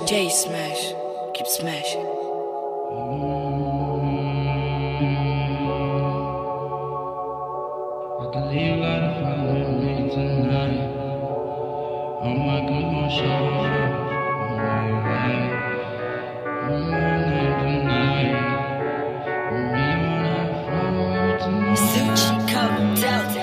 J Smash, keep smashing. I can leave out if I let me tonight. Oh my God, gon' show up. Alright. Tonight. We wanna fall tonight. Sushi come down.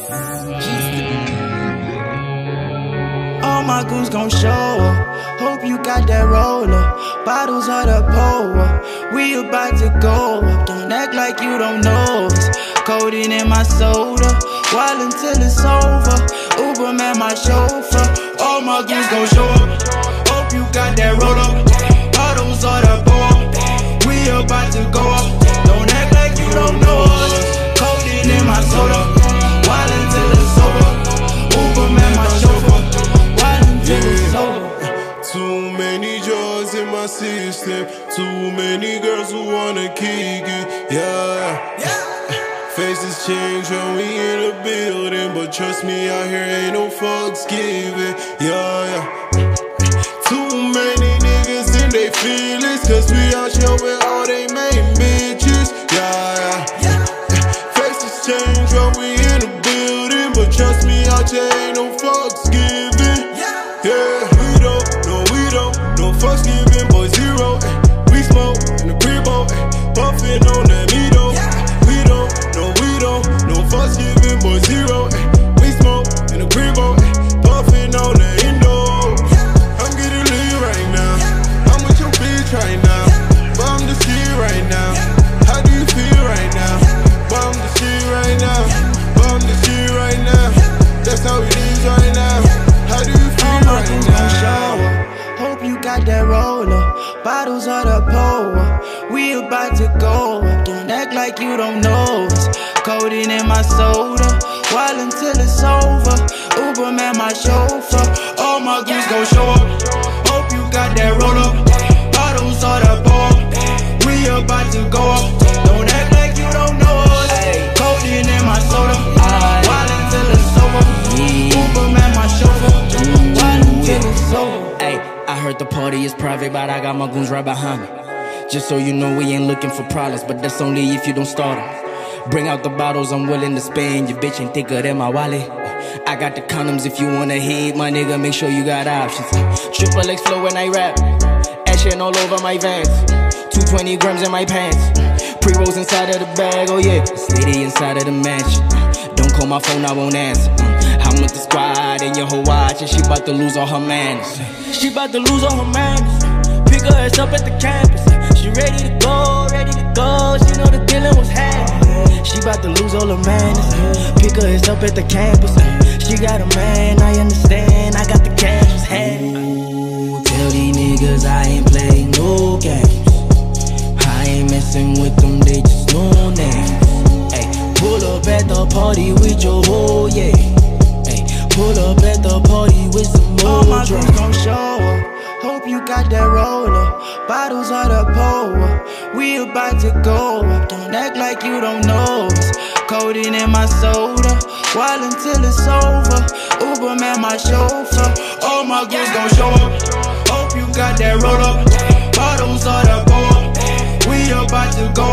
All my goons gon' show up. Hope you got that roller. Bottles of the pole. We about to go up. Don't act like you don't know us. Codeine in my soda. While until it's over. Uber man, my chauffeur. All my goons gon' show up. Hope you got that roller. Bottles of the pole. We about to go up. Don't act like you don't know us. Codeine in my soda. While until it's over. Uber man, my chauffeur. While until it's over. Too many drugs in my system. Too many girls who wanna kick it. Yeah. Faces change when we in the building, but trust me, out here ain't no fucks given. Yeah. Too many niggas in they feelings, cause we out here with all they main bitches. Yeah. Faces change when we in the building, but trust me, out here ain't no fucks given. Yeah, we don't, no fucks given, boy zero. We smoke in the cribbo, puffin' on that Mito. We don't, no fucks given, boy zero. We smoke in the cribbo, puffin' on the Indo. I'm getting lit right now. I'm with your bitch right now. Bomb the shit right now. How do you feel right now? Bomb the shit right now. Bomb the shit right now. That's how it is right now. How do you feel right now? Hope you got that roller. Bottles of the pole. We about to go up. Don't act like you don't know us. Codeine in my soda. While until it's over. Uber man, my chauffeur. All my goons gon' show up. Hope you got that roller. Bottles of the pole. We about to go up. Don't act like you don't know us. Codeine in my soda. While until it's over. Uber man, my chauffeur. While until it's over. I heard the party is private, but I got my goons right behind me. Just so you know, we ain't looking for problems, but that's only if you don't start them. Bring out the bottles, I'm willing to spend. Your bitch ain't thicker than my wallet. I got the condoms if you wanna hit, my nigga, make sure you got options. Triple X flow when I rap. Action all over my vans. 220 grams in my pants. Pre-rolls inside of the bag, oh yeah. This lady inside of the mansion. Don't call my phone, I won't answer. I'm with the squad and your whole watch, and she bout to lose all her manners. She bout to lose all her manners. Pick her ass up at the campus. She ready to go, she know the dealing was happening. She bout to lose all her manners. Pick her ass up at the campus. She got a man, I understand, I got the cash, was had. Tell these niggas I ain't playing no games. I ain't messing with them, they just know names. Ay, pull up at the party with your whole, yeah. Pull up at the party with some more. All my goons gon' show up. Hope you got that roller. Bottles of the pole. We about to go up. Don't act like you don't know us. Codeine in my soda. While until it's over. Uber man, my chauffeur. All my goons gon' show up. Hope you got that roller. Bottles of the pole. We about to go